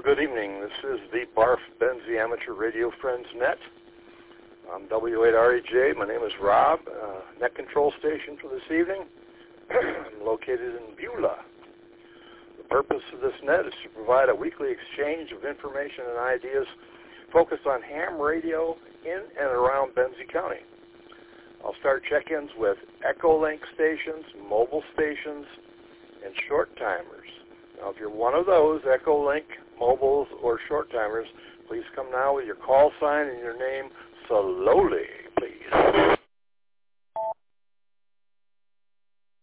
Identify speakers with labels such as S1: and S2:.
S1: good evening. This is the BARF Benzie Amateur Radio Friends Net. I'm W8REJ. My name is Rob, net control station for this evening. I'm located in Beulah. The purpose of this net is to provide a weekly exchange of information and ideas focused on ham radio in and around Benzie County. I'll start check-ins with Echolink stations, mobile stations, and short timers. Now, if you're one of those, Echolink, mobiles, or short timers, please come now with your call sign and your name slowly, please.